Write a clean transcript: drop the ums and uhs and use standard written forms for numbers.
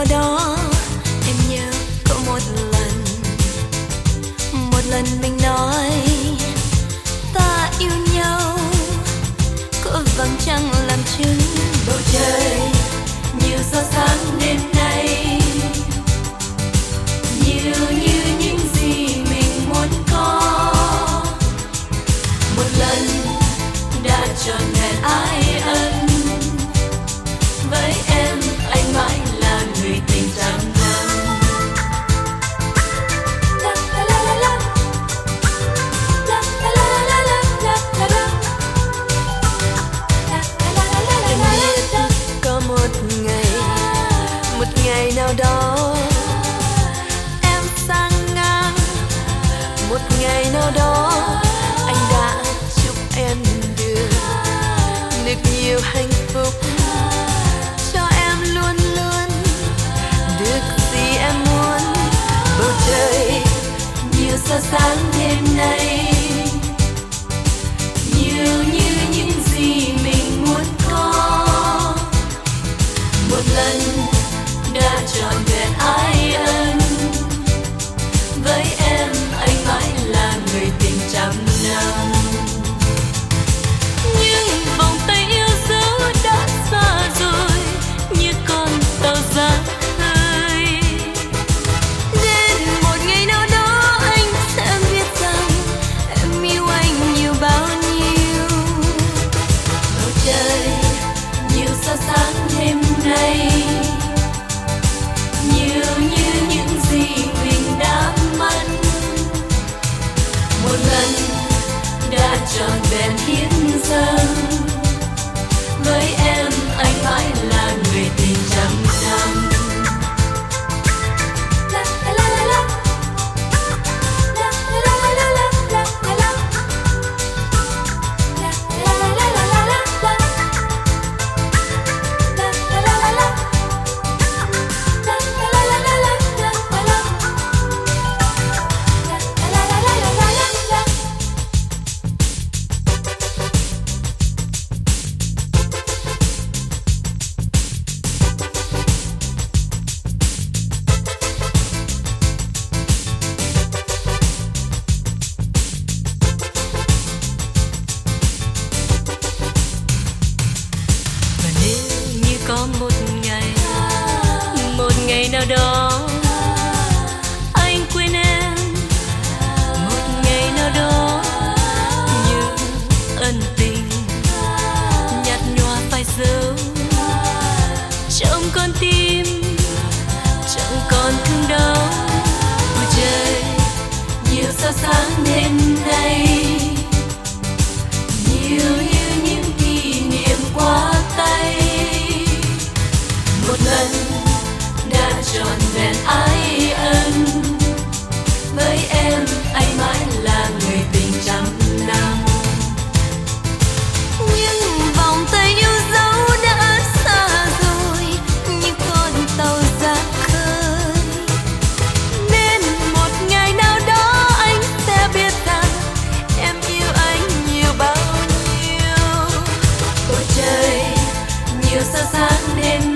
nào đó em nhớ có một lần mình nói ta yêu nhau, có vầng trăng làm chứng. Bầu trời nhiều sao sáng đêm nay, nhiều như những gì mình muốn có. Một lần đã trọn vẹn ái ân, với em anh mãi là người tình trăm năm. Em biết có một ngày nào đó em sang ngang, một ngày nào đó anh đã chúc em được nhiều hạnh phúc, cho em luôn luôn được gì em muốn. Bầu trời nhiều sao sáng đêm nay, nhiều như những gì mình muốn có. Một lần đã trọn vẹn ái ân, với em anh mãi là người tình trăm năm. Nhưng vòng tay yêu dấu đã xa rồi, như con tàu ra khơi. Đến một ngày nào đó anh sẽ biết rằng em yêu anh nhiều bao nhiêu. Bầu trời nhiều sao sáng đêm nay, nhiều như những gì mình đã mất. Một lần đã trọn vẹn hiến dâng, với em anh mãi là người tình trăm năm. Có một ngày nào đó anh quên em, một ngày nào đó những ân tình nhạt nhòa phai dấu trong con tim, chẳng còn thương đau. Bầu trời nhiều sao sáng đêm nay, nhiều như những kỷ niệm qua tay. Một lần đã trọn vẹn ái ân, với em anh mãi là người tình trăm năm. Nhưng vòng tay yêu dấu đã xa rồi, như con tàu ra khơi. Đến một ngày nào đó anh sẽ biết rằng em yêu anh nhiều bao nhiêu. Bầu trời nhiều sao sáng đêm